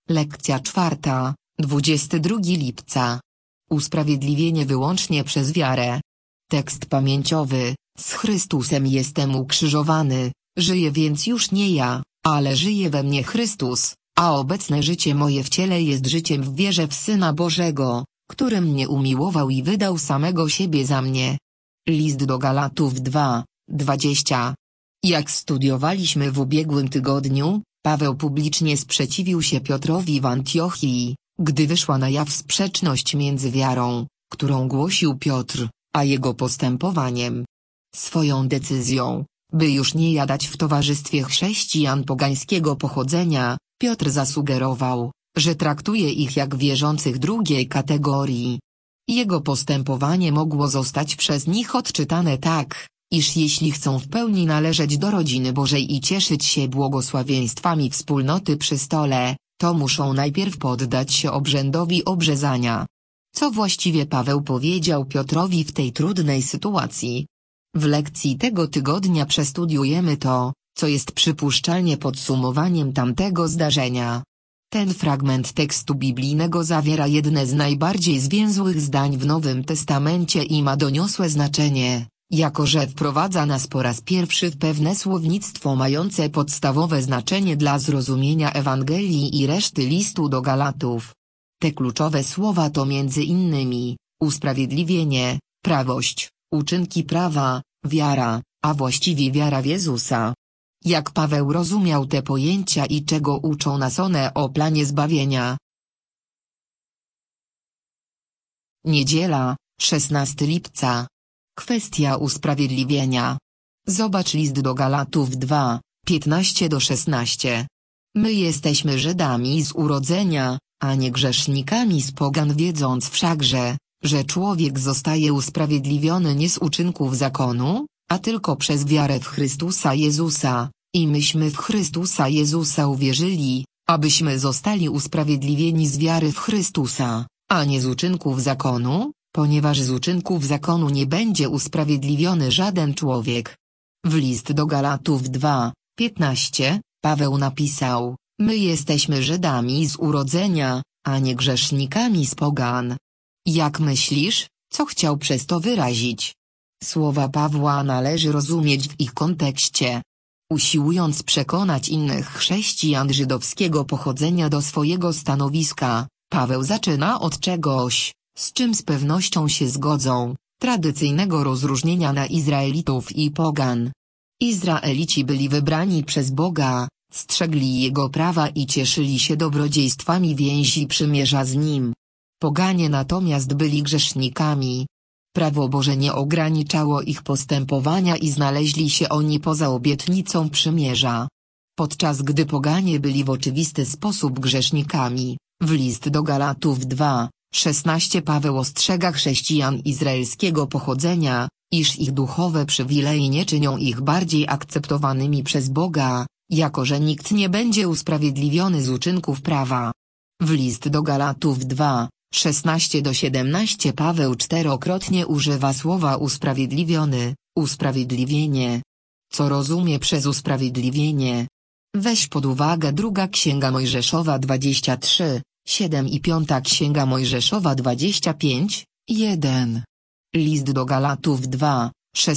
Lekcja 4, 22 lipca. Usprawiedliwienie wyłącznie przez wiarę. Tekst pamięciowy: z Chrystusem jestem ukrzyżowany, żyję więc już nie ja, ale żyje we mnie Chrystus, a obecne życie moje w ciele jest życiem w wierze w Syna Bożego, który mnie umiłował i wydał samego siebie za mnie. List do Galatów 2, 20. Jak studiowaliśmy w ubiegłym tygodniu, Paweł publicznie sprzeciwił się Piotrowi w Antiochii, gdy wyszła na jaw sprzeczność między wiarą, którą głosił Piotr, a jego postępowaniem. Swoją decyzją, by już nie jadać w towarzystwie chrześcijan pogańskiego pochodzenia, Piotr zasugerował, że traktuje ich jak wierzących drugiej kategorii. Jego postępowanie mogło zostać przez nich odczytane tak, iż jeśli chcą w pełni należeć do rodziny Bożej i cieszyć się błogosławieństwami wspólnoty przy stole, to muszą najpierw poddać się obrzędowi obrzezania. Co właściwie Paweł powiedział Piotrowi w tej trudnej sytuacji? W lekcji tego tygodnia przestudiujemy to, co jest przypuszczalnie podsumowaniem tamtego zdarzenia. Ten fragment tekstu biblijnego zawiera jedne z najbardziej zwięzłych zdań w Nowym Testamencie i ma doniosłe znaczenie, jako że wprowadza nas po raz pierwszy w pewne słownictwo mające podstawowe znaczenie dla zrozumienia Ewangelii i reszty listu do Galatów. Te kluczowe słowa to m.in. usprawiedliwienie, prawość, uczynki prawa, wiara, a właściwie wiara w Jezusa. Jak Paweł rozumiał te pojęcia i czego uczą nas one o planie zbawienia? Niedziela, 16 lipca. Kwestia usprawiedliwienia. Zobacz list do Galatów 2, 15-16. My jesteśmy Żydami z urodzenia, a nie grzesznikami z pogan, wiedząc wszakże, że człowiek zostaje usprawiedliwiony nie z uczynków zakonu, a tylko przez wiarę w Chrystusa Jezusa, i myśmy w Chrystusa Jezusa uwierzyli, abyśmy zostali usprawiedliwieni z wiary w Chrystusa, a nie z uczynków zakonu, ponieważ z uczynków zakonu nie będzie usprawiedliwiony żaden człowiek. W list do Galatów 2, 15, Paweł napisał: my jesteśmy Żydami z urodzenia, a nie grzesznikami z pogan. Jak myślisz, co chciał przez to wyrazić? Słowa Pawła należy rozumieć w ich kontekście. Usiłując przekonać innych chrześcijan żydowskiego pochodzenia do swojego stanowiska, Paweł zaczyna od czegoś, z czym z pewnością się zgodzą: tradycyjnego rozróżnienia na Izraelitów i pogan. Izraelici byli wybrani przez Boga, strzegli Jego prawa i cieszyli się dobrodziejstwami więzi przymierza z Nim. Poganie natomiast byli grzesznikami. Prawo Boże nie ograniczało ich postępowania i znaleźli się oni poza obietnicą przymierza. Podczas gdy poganie byli w oczywisty sposób grzesznikami, w list do Galatów 2, 16 Paweł ostrzega chrześcijan izraelskiego pochodzenia, iż ich duchowe przywileje nie czynią ich bardziej akceptowanymi przez Boga, jako że nikt nie będzie usprawiedliwiony z uczynków prawa. W list do Galatów 2, 16-17 Paweł czterokrotnie używa słowa usprawiedliwiony, usprawiedliwienie. Co rozumie przez usprawiedliwienie? Weź pod uwagę 2 Księga Mojżeszowa 23, 7 i 5 Księga Mojżeszowa 25, 1. List do Galatów 2,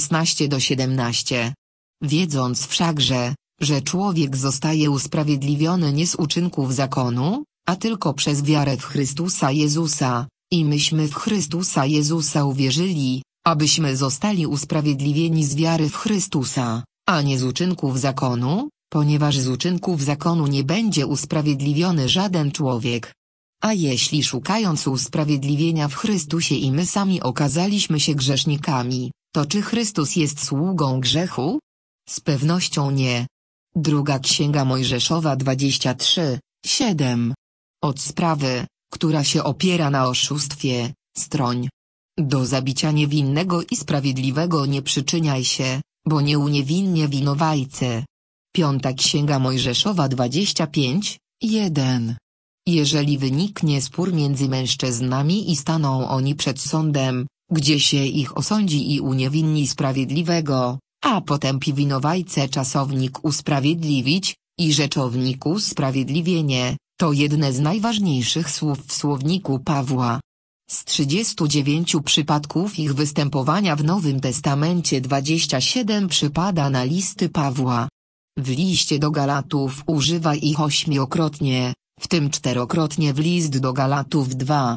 16-17. Wiedząc wszakże, że człowiek zostaje usprawiedliwiony nie z uczynków zakonu, a tylko przez wiarę w Chrystusa Jezusa, i myśmy w Chrystusa Jezusa uwierzyli, abyśmy zostali usprawiedliwieni z wiary w Chrystusa, a nie z uczynków zakonu, ponieważ z uczynków zakonu nie będzie usprawiedliwiony żaden człowiek. A jeśli szukając usprawiedliwienia w Chrystusie i my sami okazaliśmy się grzesznikami, to czy Chrystus jest sługą grzechu? Z pewnością nie. 2 Księga Mojżeszowa 23, 7. Od sprawy, która się opiera na oszustwie, stroń. Do zabicia niewinnego i sprawiedliwego nie przyczyniaj się, bo nie uniewinnie winowajcy. 5 Księga Mojżeszowa 25, 1. Jeżeli wyniknie spór między mężczyznami i staną oni przed sądem, gdzie się ich osądzi i uniewinni sprawiedliwego, a potępi winowajcę czasownik usprawiedliwić, i rzeczownik usprawiedliwienie, To jedne z najważniejszych słów w słowniku Pawła. Z 39 przypadków ich występowania w Nowym Testamencie 27 przypada na listy Pawła. W liście do Galatów używa ich 8-krotnie, w tym 4-krotnie w list do Galatów 2,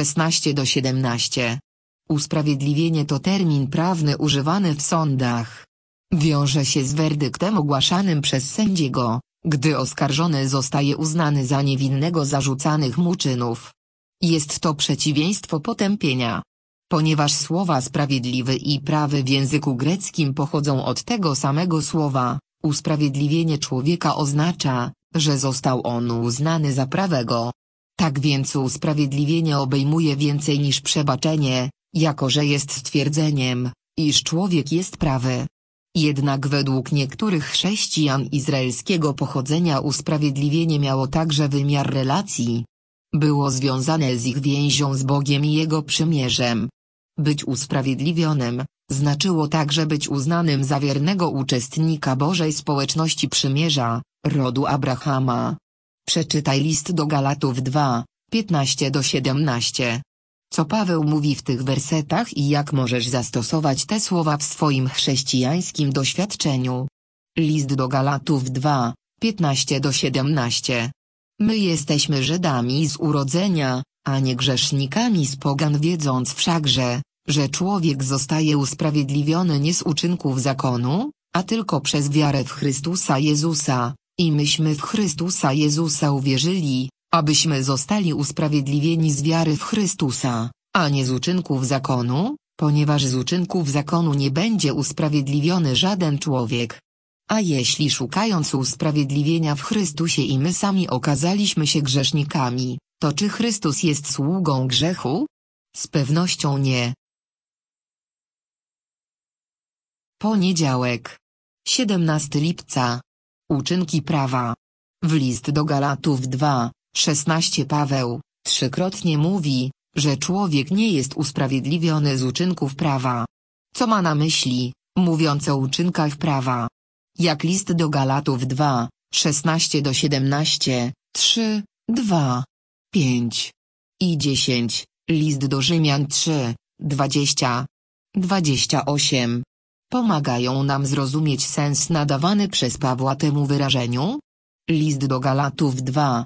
16-17. Usprawiedliwienie to termin prawny używany w sądach. Wiąże się z werdyktem ogłaszanym przez sędziego, gdy oskarżony zostaje uznany za niewinnego zarzucanych mu czynów. Jest to przeciwieństwo potępienia. Ponieważ słowa sprawiedliwy i prawy w języku greckim pochodzą od tego samego słowa, usprawiedliwienie człowieka oznacza, że został on uznany za prawego. Tak więc usprawiedliwienie obejmuje więcej niż przebaczenie, jako że jest stwierdzeniem, iż człowiek jest prawy. Jednak według niektórych chrześcijan izraelskiego pochodzenia usprawiedliwienie miało także wymiar relacji. Było związane z ich więzią z Bogiem i Jego przymierzem. Być usprawiedliwionym znaczyło także być uznanym za wiernego uczestnika Bożej społeczności przymierza, rodu Abrahama. Przeczytaj list do Galatów 2, 15-17. Co Paweł mówi w tych wersetach i jak możesz zastosować te słowa w swoim chrześcijańskim doświadczeniu? List do Galatów 2, 15-17. My jesteśmy Żydami z urodzenia, a nie grzesznikami z pogan, wiedząc wszakże, że człowiek zostaje usprawiedliwiony nie z uczynków zakonu, a tylko przez wiarę w Chrystusa Jezusa, i myśmy w Chrystusa Jezusa uwierzyli, abyśmy zostali usprawiedliwieni z wiary w Chrystusa, a nie z uczynków zakonu, ponieważ z uczynków zakonu nie będzie usprawiedliwiony żaden człowiek. A jeśli szukając usprawiedliwienia w Chrystusie i my sami okazaliśmy się grzesznikami, to czy Chrystus jest sługą grzechu? Z pewnością nie. Poniedziałek. 17 lipca. Uczynki prawa. W list do Galatów 2, 16 Paweł trzykrotnie mówi, że człowiek nie jest usprawiedliwiony z uczynków prawa. Co ma na myśli, mówiąc o uczynkach prawa? Jak list do Galatów 2, 16-17, 3, 2, 5 i 10, list do Rzymian 3, 20, 28. Pomagają nam zrozumieć sens nadawany przez Pawła temu wyrażeniu? List do Galatów 2,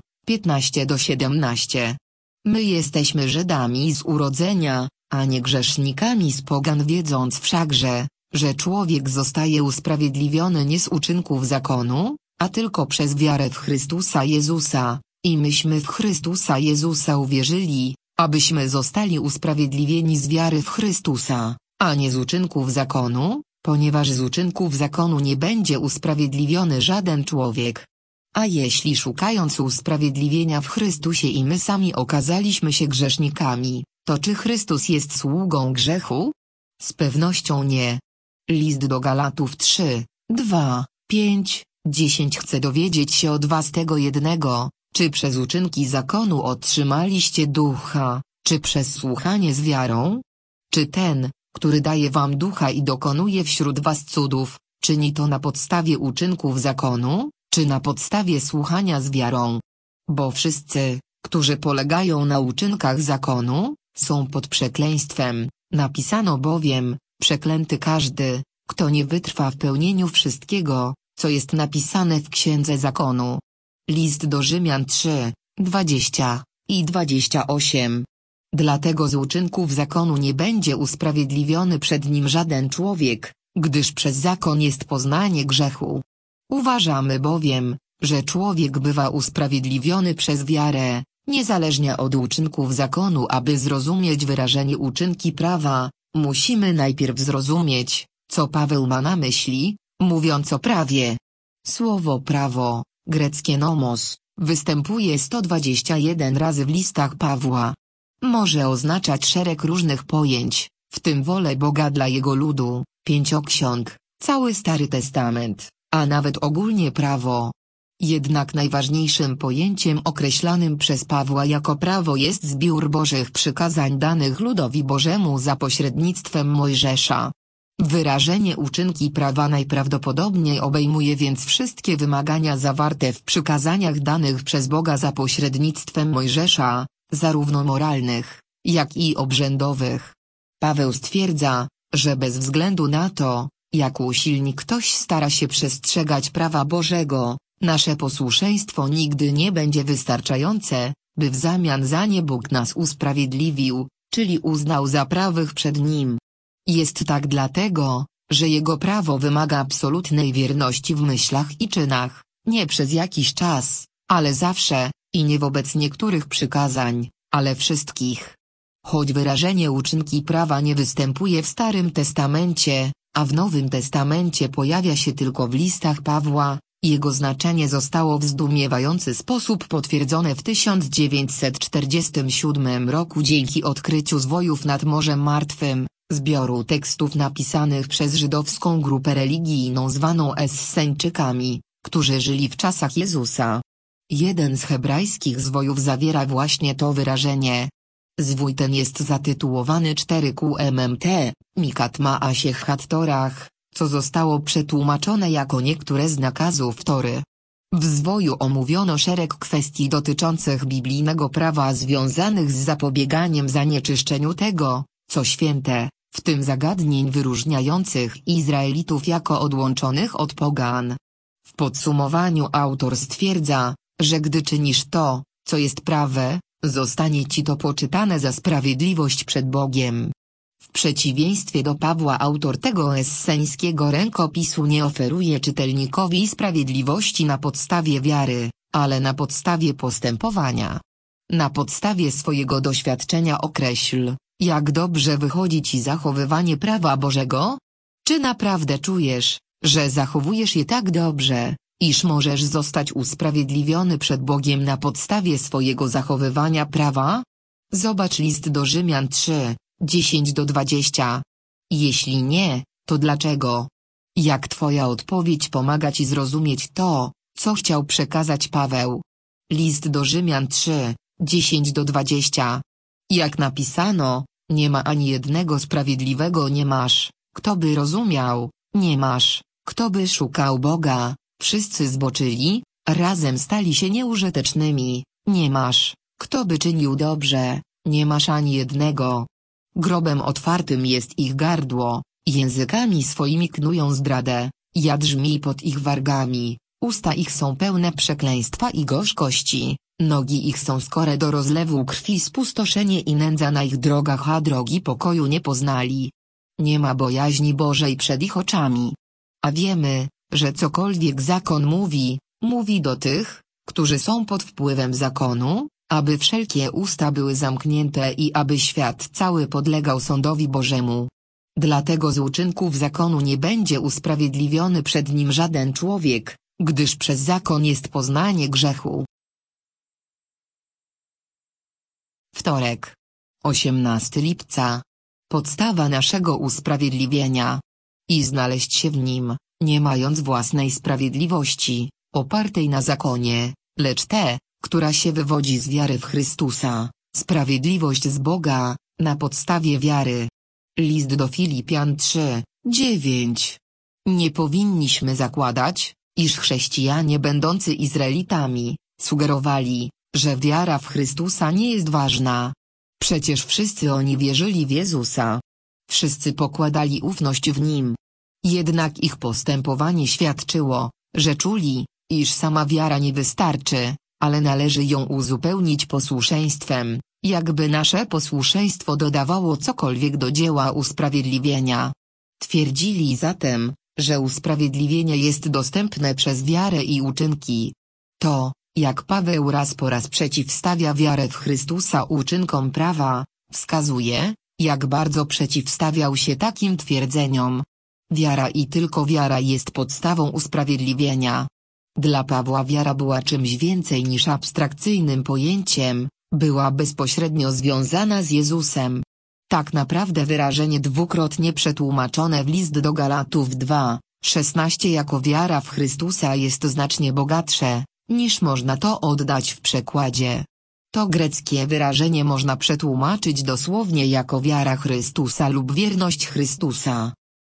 15-17. My jesteśmy Żydami z urodzenia, a nie grzesznikami z pogan, wiedząc wszakże, że człowiek zostaje usprawiedliwiony nie z uczynków zakonu, a tylko przez wiarę w Chrystusa Jezusa, i myśmy w Chrystusa Jezusa uwierzyli, abyśmy zostali usprawiedliwieni z wiary w Chrystusa, a nie z uczynków zakonu, ponieważ z uczynków zakonu nie będzie usprawiedliwiony żaden człowiek. A jeśli szukając usprawiedliwienia w Chrystusie i my sami okazaliśmy się grzesznikami, to czy Chrystus jest sługą grzechu? Z pewnością nie. List do Galatów 3, 2, 5, 10. Chcę dowiedzieć się od was tego jednego, czy przez uczynki zakonu otrzymaliście ducha, czy przez słuchanie z wiarą? Czy ten, który daje wam ducha i dokonuje wśród was cudów, czyni to na podstawie uczynków zakonu, czy na podstawie słuchania z wiarą? Bo wszyscy, którzy polegają na uczynkach zakonu, są pod przekleństwem, napisano bowiem, przeklęty każdy, kto nie wytrwa w pełnieniu wszystkiego, co jest napisane w Księdze Zakonu. List do Rzymian 3, 20 i 28. Dlatego z uczynków zakonu nie będzie usprawiedliwiony przed nim żaden człowiek, gdyż przez zakon jest poznanie grzechu. Uważamy bowiem, że człowiek bywa usprawiedliwiony przez wiarę, niezależnie od uczynków zakonu. Aby zrozumieć wyrażenie uczynki prawa, musimy najpierw zrozumieć, co Paweł ma na myśli, mówiąc o prawie. Słowo prawo, greckie nomos, występuje 121 razy w listach Pawła. Może oznaczać szereg różnych pojęć, w tym wolę Boga dla Jego ludu, pięcioksiąg, cały Stary Testament, a nawet ogólnie prawo. Jednak najważniejszym pojęciem określanym przez Pawła jako prawo jest zbiór Bożych przykazań danych ludowi Bożemu za pośrednictwem Mojżesza. Wyrażenie uczynki prawa najprawdopodobniej obejmuje więc wszystkie wymagania zawarte w przykazaniach danych przez Boga za pośrednictwem Mojżesza, zarówno moralnych, jak i obrzędowych. Paweł stwierdza, że bez względu na to, jak usilnie ktoś stara się przestrzegać prawa Bożego, nasze posłuszeństwo nigdy nie będzie wystarczające, by w zamian za nie Bóg nas usprawiedliwił, czyli uznał za prawych przed Nim. Jest tak dlatego, że Jego prawo wymaga absolutnej wierności w myślach i czynach, nie przez jakiś czas, ale zawsze, i nie wobec niektórych przykazań, ale wszystkich. Choć wyrażenie uczynki prawa nie występuje w Starym Testamencie, a w Nowym Testamencie pojawia się tylko w listach Pawła, jego znaczenie zostało w zdumiewający sposób potwierdzone w 1947 roku dzięki odkryciu zwojów nad Morzem Martwym, zbioru tekstów napisanych przez żydowską grupę religijną zwaną Esseńczykami, którzy żyli w czasach Jezusa. Jeden z hebrajskich zwojów zawiera właśnie to wyrażenie. Zwój ten jest zatytułowany 4QMMT, Mikat Maasiech Hattorach, co zostało przetłumaczone jako niektóre z nakazów Tory. W zwoju omówiono szereg kwestii dotyczących biblijnego prawa związanych z zapobieganiem zanieczyszczeniu tego, co święte, w tym zagadnień wyróżniających Izraelitów jako odłączonych od pogan. W podsumowaniu autor stwierdza, że gdy czynisz to, co jest prawe, zostanie ci to poczytane za sprawiedliwość przed Bogiem. W przeciwieństwie do Pawła autor tego esseńskiego rękopisu nie oferuje czytelnikowi sprawiedliwości na podstawie wiary, ale na podstawie postępowania. Na podstawie swojego doświadczenia określ, jak dobrze wychodzi ci zachowywanie prawa Bożego? Czy naprawdę czujesz, że zachowujesz je tak dobrze, iż możesz zostać usprawiedliwiony przed Bogiem na podstawie swojego zachowywania prawa? Zobacz list do Rzymian 3, 10-20. Jeśli nie, to dlaczego? Jak twoja odpowiedź pomaga ci zrozumieć to, co chciał przekazać Paweł? List do Rzymian 3, 10-20. Jak napisano, nie ma ani jednego sprawiedliwego nie masz, kto by rozumiał, nie masz, kto by szukał Boga, wszyscy zboczyli, razem stali się nieużytecznymi, nie masz, kto by czynił dobrze, nie masz ani jednego. Grobem otwartym jest ich gardło, językami swoimi knują zdradę, jad żmij pod ich wargami, usta ich są pełne przekleństwa i gorzkości, nogi ich są skore do rozlewu krwi, spustoszenie i nędza na ich drogach, a drogi pokoju nie poznali. Nie ma bojaźni Bożej przed ich oczami. A wiemy, że cokolwiek zakon mówi, mówi do tych, którzy są pod wpływem zakonu, aby wszelkie usta były zamknięte i aby świat cały podlegał sądowi Bożemu. Dlatego z uczynków zakonu nie będzie usprawiedliwiony przed nim żaden człowiek, gdyż przez zakon jest poznanie grzechu. Wtorek. 18 lipca. Podstawa naszego usprawiedliwienia. I znaleźć się w nim, nie mając własnej sprawiedliwości, opartej na zakonie, lecz tę, która się wywodzi z wiary w Chrystusa, sprawiedliwość z Boga, na podstawie wiary. List do Filipian 3, 9. Nie powinniśmy zakładać, iż chrześcijanie będący Izraelitami, sugerowali, że wiara w Chrystusa nie jest ważna. Przecież wszyscy oni wierzyli w Jezusa. Wszyscy pokładali ufność w Nim. Jednak ich postępowanie świadczyło, że czuli, iż sama wiara nie wystarczy, ale należy ją uzupełnić posłuszeństwem, jakby nasze posłuszeństwo dodawało cokolwiek do dzieła usprawiedliwienia. Twierdzili zatem, że usprawiedliwienie jest dostępne przez wiarę i uczynki. To, jak Paweł raz po raz przeciwstawia wiarę w Chrystusa uczynkom prawa, wskazuje, jak bardzo przeciwstawiał się takim twierdzeniom. Wiara i tylko wiara jest podstawą usprawiedliwienia. Dla Pawła wiara była czymś więcej niż abstrakcyjnym pojęciem, była bezpośrednio związana z Jezusem. Tak naprawdę wyrażenie dwukrotnie przetłumaczone w list do Galatów 2:16 jako wiara w Chrystusa jest znacznie bogatsze, niż można to oddać w przekładzie. To greckie wyrażenie można przetłumaczyć dosłownie jako wiara Chrystusa lub wierność Chrystusa.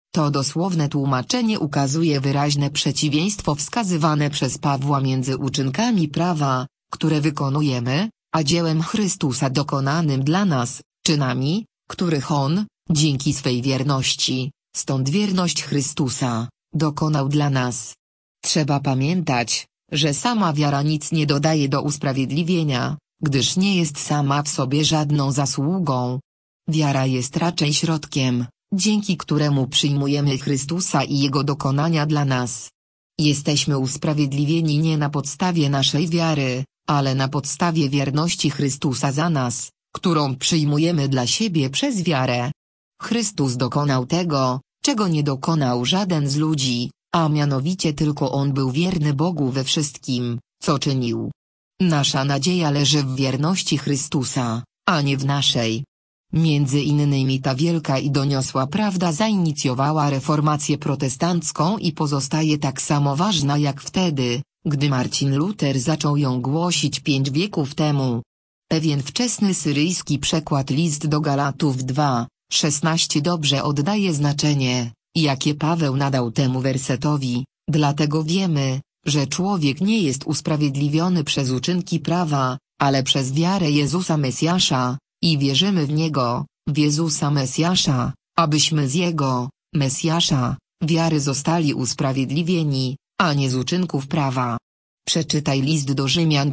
To dosłowne tłumaczenie ukazuje wyraźne przeciwieństwo wskazywane przez Pawła między uczynkami prawa, które wykonujemy, a dziełem Chrystusa dokonanym dla nas, czynami, których On, dzięki swej wierności, stąd wierność Chrystusa, dokonał dla nas. Trzeba pamiętać, że sama wiara nic nie dodaje do usprawiedliwienia, gdyż nie jest sama w sobie żadną zasługą. Wiara jest raczej środkiem, dzięki któremu przyjmujemy Chrystusa i Jego dokonania dla nas. Jesteśmy usprawiedliwieni nie na podstawie naszej wiary, ale na podstawie wierności Chrystusa za nas, którą przyjmujemy dla siebie przez wiarę. Chrystus dokonał tego, czego nie dokonał żaden z ludzi, a mianowicie tylko On był wierny Bogu we wszystkim, co czynił. Nasza nadzieja leży w wierności Chrystusa, a nie w naszej. Między innymi ta wielka i doniosła prawda zainicjowała reformację protestancką i pozostaje tak samo ważna jak wtedy, gdy Marcin Luter zaczął ją głosić 5 wieków temu. Pewien wczesny syryjski przekład List do Galatów 2:16 dobrze oddaje znaczenie, jakie Paweł nadał temu wersetowi, dlatego wiemy, że człowiek nie jest usprawiedliwiony przez uczynki prawa, ale przez wiarę Jezusa Mesjasza, i wierzymy w Niego, w Jezusa Mesjasza, abyśmy z Jego, Mesjasza, wiary zostali usprawiedliwieni, a nie z uczynków prawa. Przeczytaj list do Rzymian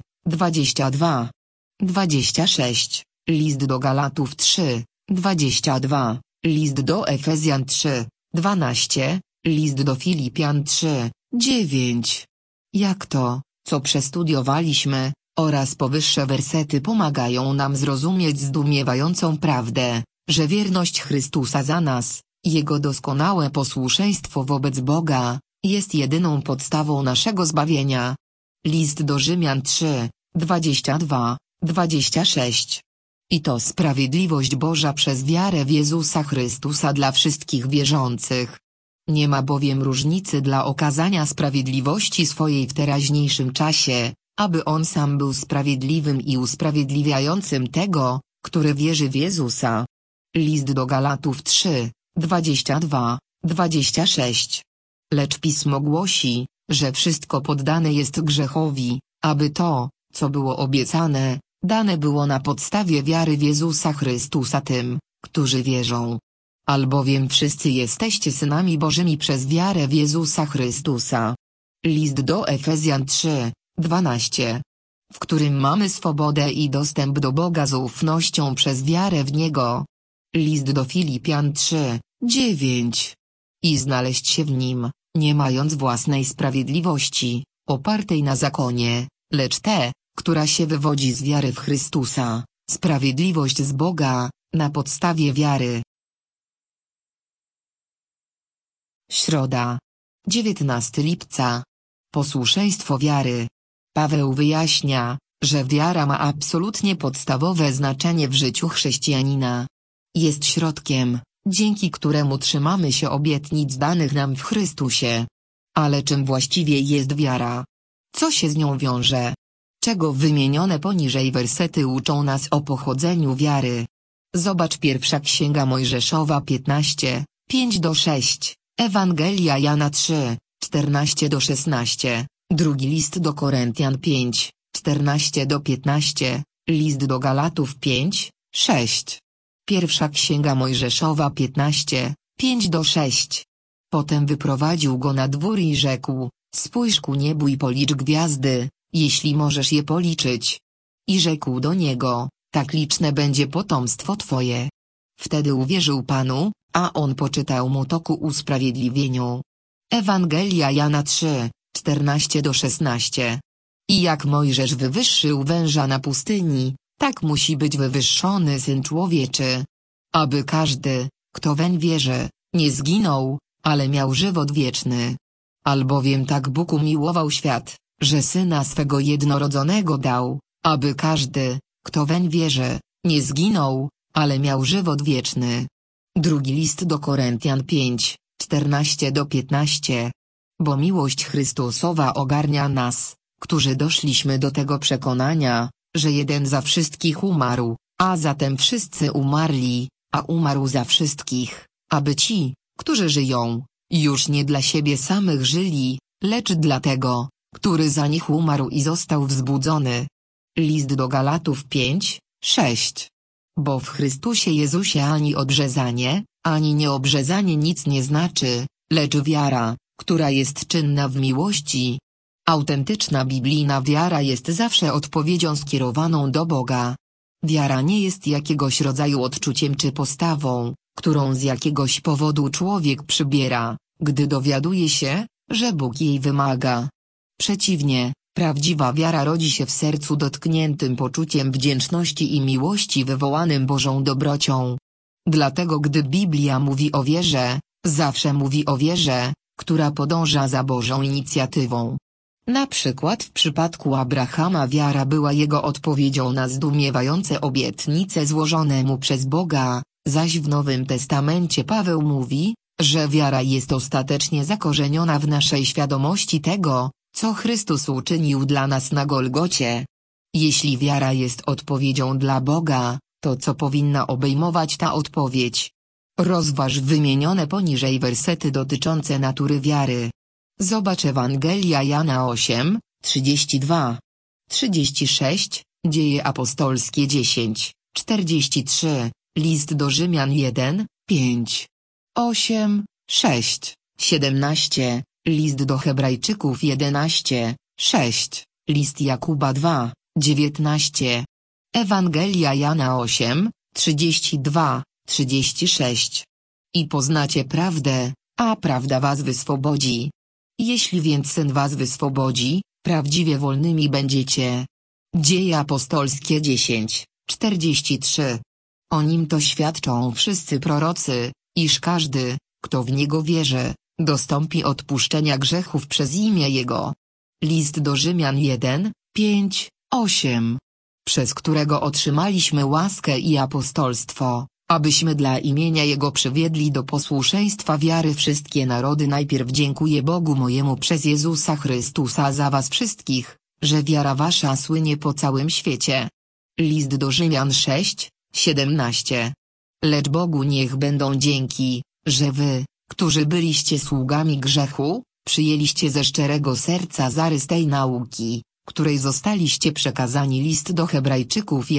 3:22-26, list do Galatów 3:22, list do Efezjan 3:12, list do Filipian 3:9. Jak to, co przestudiowaliśmy, oraz powyższe wersety pomagają nam zrozumieć zdumiewającą prawdę, że wierność Chrystusa za nas, Jego doskonałe posłuszeństwo wobec Boga, jest jedyną podstawą naszego zbawienia. List do Rzymian 3:22-26. I to sprawiedliwość Boża przez wiarę w Jezusa Chrystusa dla wszystkich wierzących. Nie ma bowiem różnicy dla okazania sprawiedliwości swojej w teraźniejszym czasie, aby On sam był sprawiedliwym i usprawiedliwiającym tego, który wierzy w Jezusa. List do Galatów 3:22-26. Lecz Pismo głosi, że wszystko poddane jest grzechowi, aby to, co było obiecane, dane było na podstawie wiary w Jezusa Chrystusa tym, którzy wierzą. Albowiem wszyscy jesteście synami Bożymi przez wiarę w Jezusa Chrystusa. List do Efezjan 3:12. W którym mamy swobodę i dostęp do Boga z ufnością przez wiarę w Niego. List do Filipian 3:9. I znaleźć się w Nim, nie mając własnej sprawiedliwości, opartej na zakonie, lecz tę, która się wywodzi z wiary w Chrystusa, sprawiedliwość z Boga, na podstawie wiary. Środa. 19 lipca. Posłuszeństwo wiary. Paweł wyjaśnia, że wiara ma absolutnie podstawowe znaczenie w życiu chrześcijanina. Jest środkiem, dzięki któremu trzymamy się obietnic danych nam w Chrystusie. Ale czym właściwie jest wiara? Co się z nią wiąże? Czego wymienione poniżej wersety uczą nas o pochodzeniu wiary? Zobacz pierwsza Księga Mojżeszowa 15:5-6, Ewangelia Jana 3:14-16, drugi list do Koryntian 5:14-15, list do Galatów 5:6. Pierwsza Księga Mojżeszowa 15:5-6. Potem wyprowadził go na dwór i rzekł: spójrz ku niebu i policz gwiazdy, jeśli możesz je policzyć. I rzekł do niego: tak liczne będzie potomstwo twoje. Wtedy uwierzył Panu, a on poczytał mu to ku usprawiedliwieniu. Ewangelia Jana 3:14-16. I jak Mojżesz wywyższył węża na pustyni, tak musi być wywyższony Syn Człowieczy. Aby każdy, kto weń wierzy, nie zginął, ale miał żywot wieczny. Albowiem tak Bóg umiłował świat, że Syna swego jednorodzonego dał, aby każdy, kto weń wierzy, nie zginął, ale miał żywot wieczny. Drugi list do Koryntian 5:14-15. Bo miłość Chrystusowa ogarnia nas, którzy doszliśmy do tego przekonania, że jeden za wszystkich umarł, a zatem wszyscy umarli, a umarł za wszystkich, aby ci, którzy żyją, już nie dla siebie samych żyli, lecz dla tego, który za nich umarł i został wzbudzony. List do Galatów 5:6. Bo w Chrystusie Jezusie ani obrzezanie, ani nieobrzezanie nic nie znaczy, lecz wiara, która jest czynna w miłości. Autentyczna biblijna wiara jest zawsze odpowiedzią skierowaną do Boga. Wiara nie jest jakiegoś rodzaju odczuciem czy postawą, którą z jakiegoś powodu człowiek przybiera, gdy dowiaduje się, że Bóg jej wymaga. Przeciwnie, prawdziwa wiara rodzi się w sercu dotkniętym poczuciem wdzięczności i miłości wywołanym Bożą dobrocią. Dlatego gdy Biblia mówi o wierze, zawsze mówi o wierze, która podąża za Bożą inicjatywą. Na przykład w przypadku Abrahama wiara była jego odpowiedzią na zdumiewające obietnice złożone mu przez Boga, zaś w Nowym Testamencie Paweł mówi, że wiara jest ostatecznie zakorzeniona w naszej świadomości tego, co Chrystus uczynił dla nas na Golgocie. Jeśli wiara jest odpowiedzią dla Boga, to co powinna obejmować ta odpowiedź? Rozważ wymienione poniżej wersety dotyczące natury wiary. Zobacz Ewangelia Jana 8:32-36, Dzieje apostolskie 10:43, List do Rzymian 1:5-8-6-17, List do Hebrajczyków 11:6, List Jakuba 2:19. Ewangelia Jana 8:32-36. I poznacie prawdę, a prawda was wyswobodzi. Jeśli więc Syn was wyswobodzi, prawdziwie wolnymi będziecie. Dzieje apostolskie 10:43. O nim to świadczą wszyscy prorocy, iż każdy, kto w Niego wierzy, dostąpi odpuszczenia grzechów przez imię Jego. List do Rzymian 1:5-8. Przez którego otrzymaliśmy łaskę i apostolstwo, abyśmy dla imienia Jego przywiedli do posłuszeństwa wiary wszystkie narody. Najpierw dziękuję Bogu mojemu przez Jezusa Chrystusa za was wszystkich, że wiara wasza słynie po całym świecie. List do Rzymian 6:17. Lecz Bogu niech będą dzięki, że wy, którzy byliście sługami grzechu, przyjęliście ze szczerego serca zarys tej nauki, której zostaliście przekazani. List do Hebrajczyków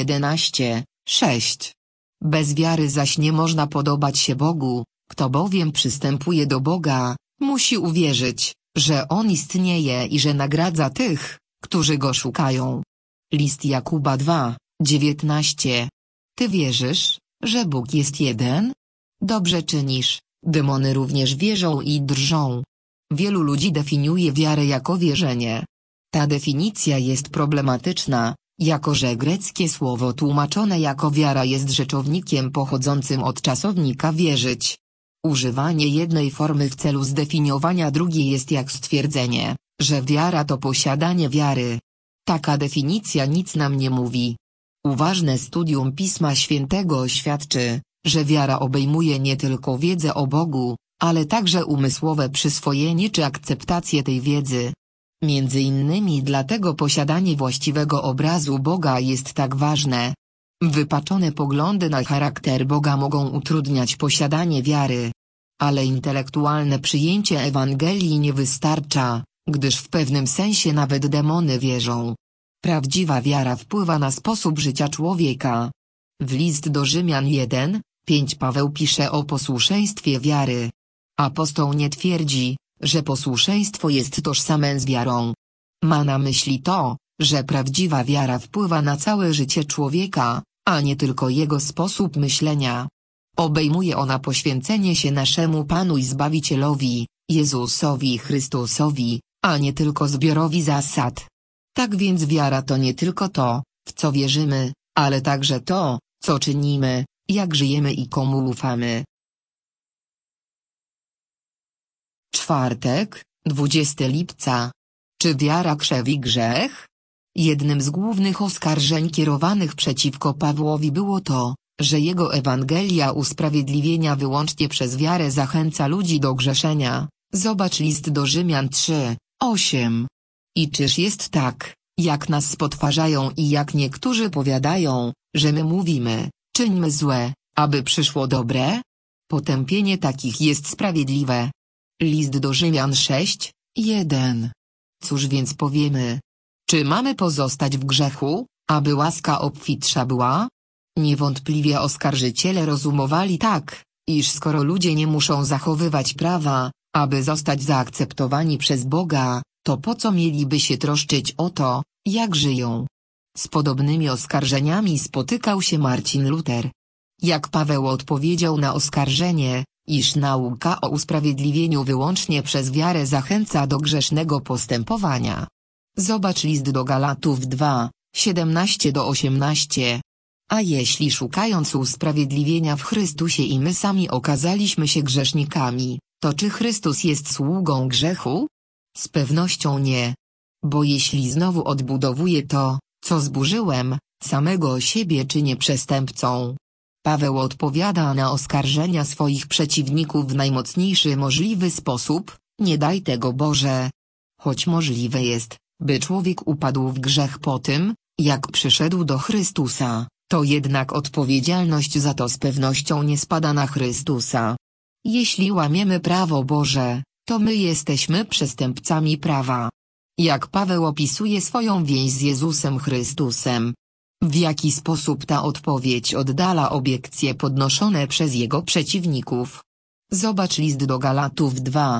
11:6. Bez wiary zaś nie można podobać się Bogu, kto bowiem przystępuje do Boga, musi uwierzyć, że On istnieje i że nagradza tych, którzy Go szukają. List Jakuba 2:19. Ty wierzysz, że Bóg jest jeden? Dobrze czynisz, demony również wierzą i drżą. Wielu ludzi definiuje wiarę jako wierzenie. Ta definicja jest problematyczna, jako że greckie słowo tłumaczone jako wiara jest rzeczownikiem pochodzącym od czasownika wierzyć. Używanie jednej formy w celu zdefiniowania drugiej jest jak stwierdzenie, że wiara to posiadanie wiary. Taka definicja nic nam nie mówi. Uważne studium Pisma Świętego świadczy, że wiara obejmuje nie tylko wiedzę o Bogu, ale także umysłowe przyswojenie czy akceptację tej wiedzy. Między innymi dlatego posiadanie właściwego obrazu Boga jest tak ważne. Wypaczone poglądy na charakter Boga mogą utrudniać posiadanie wiary. Ale intelektualne przyjęcie Ewangelii nie wystarcza, gdyż w pewnym sensie nawet demony wierzą. Prawdziwa wiara wpływa na sposób życia człowieka. W list do Rzymian 1:5 Paweł pisze o posłuszeństwie wiary. Apostoł nie twierdzi, że posłuszeństwo jest tożsame z wiarą. Ma na myśli to, że prawdziwa wiara wpływa na całe życie człowieka, a nie tylko jego sposób myślenia. Obejmuje ona poświęcenie się naszemu Panu i Zbawicielowi, Jezusowi Chrystusowi, a nie tylko zbiorowi zasad. Tak więc wiara to nie tylko to, w co wierzymy, ale także to, co czynimy, jak żyjemy i komu ufamy. Czwartek, 20 lipca. Czy wiara krzewi grzech? Jednym z głównych oskarżeń kierowanych przeciwko Pawłowi było to, że jego Ewangelia usprawiedliwienia wyłącznie przez wiarę zachęca ludzi do grzeszenia. Zobacz list do Rzymian 3:8. I czyż jest tak, jak nas spotwarzają i jak niektórzy powiadają, że my mówimy, czyńmy złe, aby przyszło dobre? Potępienie takich jest sprawiedliwe. List do Rzymian 6:1. Cóż więc powiemy? Czy mamy pozostać w grzechu, aby łaska obfitsza była? Niewątpliwie oskarżyciele rozumowali tak, iż skoro ludzie nie muszą zachowywać prawa, aby zostać zaakceptowani przez Boga, to po co mieliby się troszczyć o to, jak żyją? Z podobnymi oskarżeniami spotykał się Marcin Luter. Jak Paweł odpowiedział na oskarżenie, iż nauka o usprawiedliwieniu wyłącznie przez wiarę zachęca do grzesznego postępowania. Zobacz list do Galatów 2:17-18. A jeśli szukając usprawiedliwienia w Chrystusie i my sami okazaliśmy się grzesznikami, to czy Chrystus jest sługą grzechu? Z pewnością nie. Bo jeśli znowu odbudowuję to, co zburzyłem, samego siebie czynię przestępcą. Paweł odpowiada na oskarżenia swoich przeciwników w najmocniejszy możliwy sposób: nie daj tego Boże. Choć możliwe jest, by człowiek upadł w grzech po tym, jak przyszedł do Chrystusa, to jednak odpowiedzialność za to z pewnością nie spada na Chrystusa. Jeśli łamiemy prawo Boże, to my jesteśmy przestępcami prawa. Jak Paweł opisuje swoją więź z Jezusem Chrystusem? W jaki sposób ta odpowiedź oddala obiekcje podnoszone przez jego przeciwników? Zobacz list do Galatów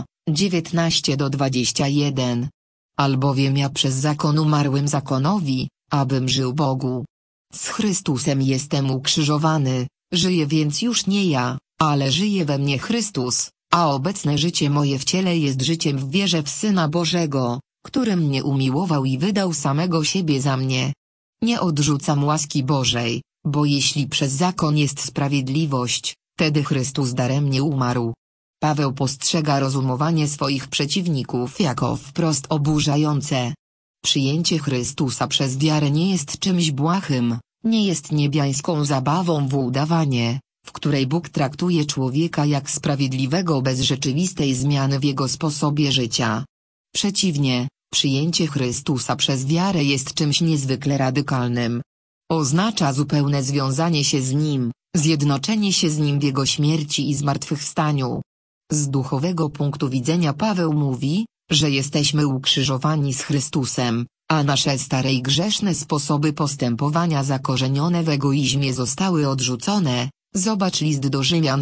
2:19-21. Albowiem ja przez zakon umarłem zakonowi, abym żył Bogu. Z Chrystusem jestem ukrzyżowany, żyję więc już nie ja, ale żyje we mnie Chrystus, a obecne życie moje w ciele jest życiem w wierze w Syna Bożego, który mnie umiłował i wydał samego siebie za mnie. Nie odrzucam łaski Bożej, bo jeśli przez zakon jest sprawiedliwość, wtedy Chrystus daremnie umarł. Paweł postrzega rozumowanie swoich przeciwników jako wprost oburzające. Przyjęcie Chrystusa przez wiarę nie jest czymś błahym, nie jest niebiańską zabawą w udawanie, w której Bóg traktuje człowieka jak sprawiedliwego bez rzeczywistej zmiany w jego sposobie życia. Przeciwnie, przyjęcie Chrystusa przez wiarę jest czymś niezwykle radykalnym. Oznacza zupełne związanie się z Nim, zjednoczenie się z Nim w Jego śmierci i zmartwychwstaniu. Z duchowego punktu widzenia Paweł mówi, że jesteśmy ukrzyżowani z Chrystusem, a nasze stare i grzeszne sposoby postępowania zakorzenione w egoizmie zostały odrzucone. Zobacz list do Rzymian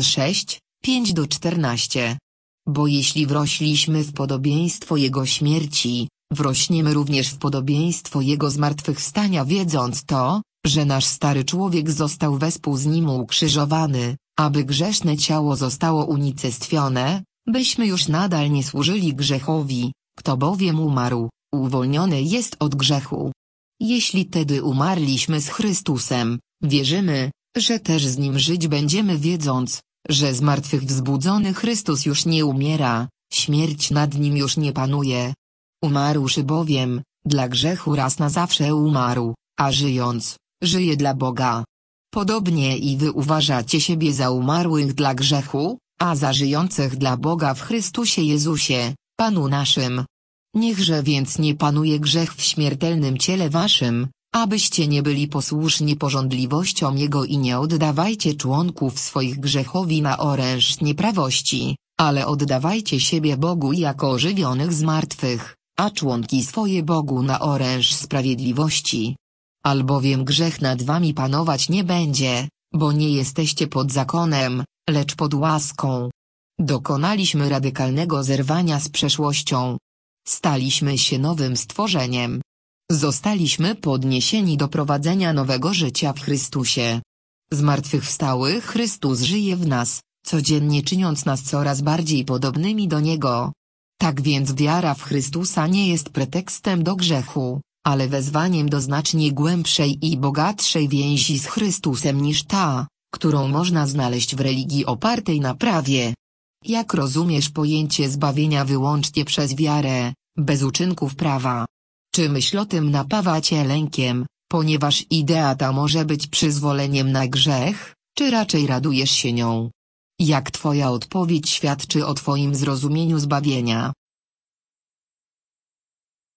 6:5-14. Bo jeśli wrośliśmy w podobieństwo Jego śmierci, wrośniemy również w podobieństwo Jego zmartwychwstania, wiedząc to, że nasz stary człowiek został wespół z Nim ukrzyżowany, aby grzeszne ciało zostało unicestwione, byśmy już nadal nie służyli grzechowi, kto bowiem umarł, uwolniony jest od grzechu. Jeśli tedy umarliśmy z Chrystusem, wierzymy, że też z Nim żyć będziemy, wiedząc, że zmartwychwzbudzony Chrystus już nie umiera, śmierć nad Nim już nie panuje. Umarłszy bowiem, dla grzechu raz na zawsze umarł, a żyjąc, żyje dla Boga. Podobnie i wy uważacie siebie za umarłych dla grzechu, a za żyjących dla Boga w Chrystusie Jezusie, Panu naszym. Niechże więc nie panuje grzech w śmiertelnym ciele waszym, abyście nie byli posłuszni pożądliwościom Jego i nie oddawajcie członków swoich grzechowi na oręż nieprawości, ale oddawajcie siebie Bogu jako ożywionych z martwych, a członki swoje Bogu na oręż sprawiedliwości. Albowiem grzech nad wami panować nie będzie, bo nie jesteście pod zakonem, lecz pod łaską. Dokonaliśmy radykalnego zerwania z przeszłością. Staliśmy się nowym stworzeniem. Zostaliśmy podniesieni do prowadzenia nowego życia w Chrystusie. Zmartwychwstały Chrystus żyje w nas, codziennie czyniąc nas coraz bardziej podobnymi do Niego. Tak więc wiara w Chrystusa nie jest pretekstem do grzechu, ale wezwaniem do znacznie głębszej i bogatszej więzi z Chrystusem niż ta, którą można znaleźć w religii opartej na prawie. Jak rozumiesz pojęcie zbawienia wyłącznie przez wiarę, bez uczynków prawa? Czy myśl o tym napawa cię lękiem, ponieważ idea ta może być przyzwoleniem na grzech, czy raczej radujesz się nią? Jak twoja odpowiedź świadczy o twoim zrozumieniu zbawienia?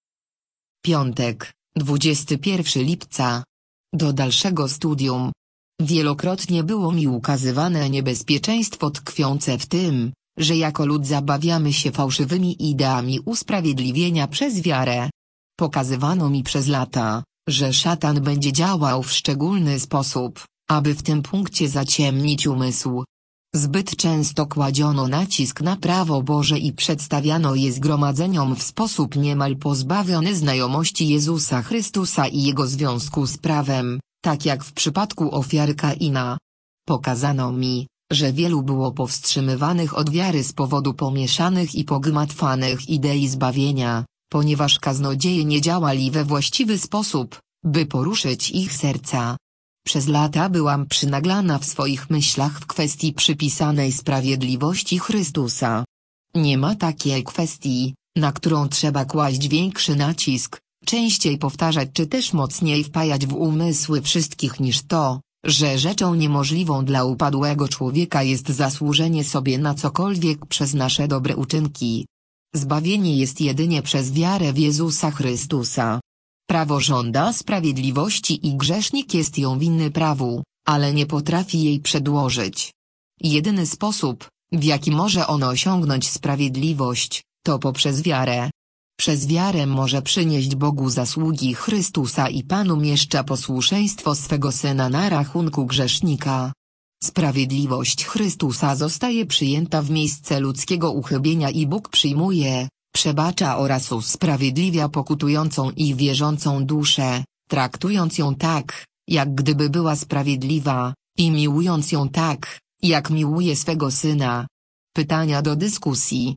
Piątek, 21 lipca. Do dalszego studium. Wielokrotnie było mi ukazywane niebezpieczeństwo tkwiące w tym, że jako lud zabawiamy się fałszywymi ideami usprawiedliwienia przez wiarę. Pokazywano mi przez lata, że szatan będzie działał w szczególny sposób, aby w tym punkcie zaciemnić umysł. Zbyt często kładziono nacisk na prawo Boże i przedstawiano je zgromadzeniom w sposób niemal pozbawiony znajomości Jezusa Chrystusa i Jego związku z prawem, tak jak w przypadku ofiary Kaina. Pokazano mi, że wielu było powstrzymywanych od wiary z powodu pomieszanych i pogmatwanych idei zbawienia, ponieważ kaznodzieje nie działali we właściwy sposób, by poruszyć ich serca. Przez lata byłam przynaglana w swoich myślach w kwestii przypisanej sprawiedliwości Chrystusa. Nie ma takiej kwestii, na którą trzeba kłaść większy nacisk, częściej powtarzać czy też mocniej wpajać w umysły wszystkich niż to, że rzeczą niemożliwą dla upadłego człowieka jest zasłużenie sobie na cokolwiek przez nasze dobre uczynki. Zbawienie jest jedynie przez wiarę w Jezusa Chrystusa. Prawo żąda sprawiedliwości i grzesznik jest ją winny prawu, ale nie potrafi jej przedłożyć. Jedyny sposób, w jaki może on osiągnąć sprawiedliwość, to poprzez wiarę. Przez wiarę może przynieść Bogu zasługi Chrystusa i Panu mieszcza posłuszeństwo swego Syna na rachunku grzesznika. Sprawiedliwość Chrystusa zostaje przyjęta w miejsce ludzkiego uchybienia i Bóg przyjmuje, przebacza oraz usprawiedliwia pokutującą i wierzącą duszę, traktując ją tak, jak gdyby była sprawiedliwa, i miłując ją tak, jak miłuje swego Syna. Pytania do dyskusji.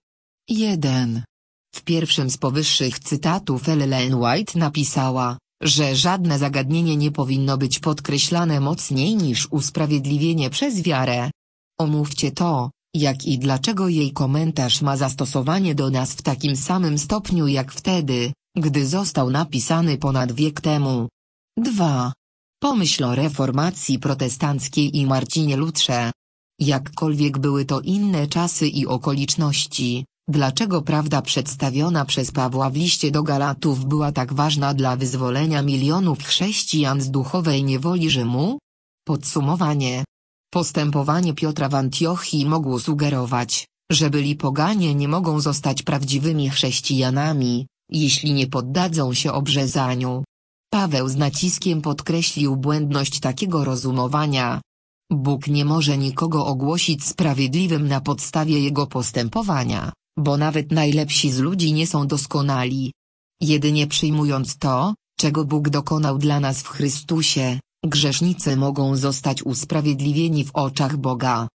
1. W pierwszym z powyższych cytatów Ellen White napisała, że żadne zagadnienie nie powinno być podkreślane mocniej niż usprawiedliwienie przez wiarę. Omówcie to, jak i dlaczego jej komentarz ma zastosowanie do nas w takim samym stopniu jak wtedy, gdy został napisany ponad wiek temu. 2. Pomyśl o reformacji protestanckiej i Marcinie Lutrze. Jakkolwiek były to inne czasy i okoliczności, dlaczego prawda przedstawiona przez Pawła w liście do Galatów była tak ważna dla wyzwolenia milionów chrześcijan z duchowej niewoli Rzymu? Podsumowanie. Postępowanie Piotra w Antiochii mogło sugerować, że byli poganie nie mogą zostać prawdziwymi chrześcijanami, jeśli nie poddadzą się obrzezaniu. Paweł z naciskiem podkreślił błędność takiego rozumowania. Bóg nie może nikogo ogłosić sprawiedliwym na podstawie jego postępowania, bo nawet najlepsi z ludzi nie są doskonali. Jedynie przyjmując to, czego Bóg dokonał dla nas w Chrystusie, grzesznicy mogą zostać usprawiedliwieni w oczach Boga.